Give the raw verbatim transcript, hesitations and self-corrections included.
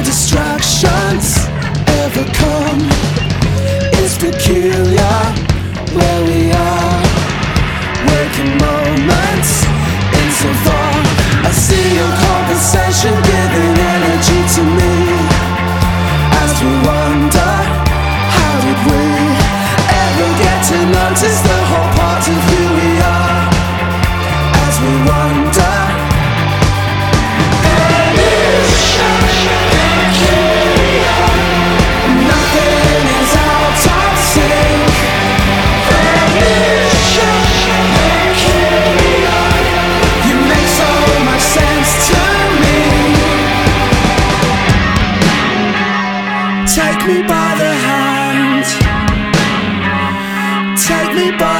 distractions ever come. It's peculiar where we are, waking moments insofar. I see your conversation giving energy to me as we wonder, how did we ever get to notice the whole part of who we are? As we wonder, nothing is out of sync. You make so much sense to me. Take me by the hand, take me by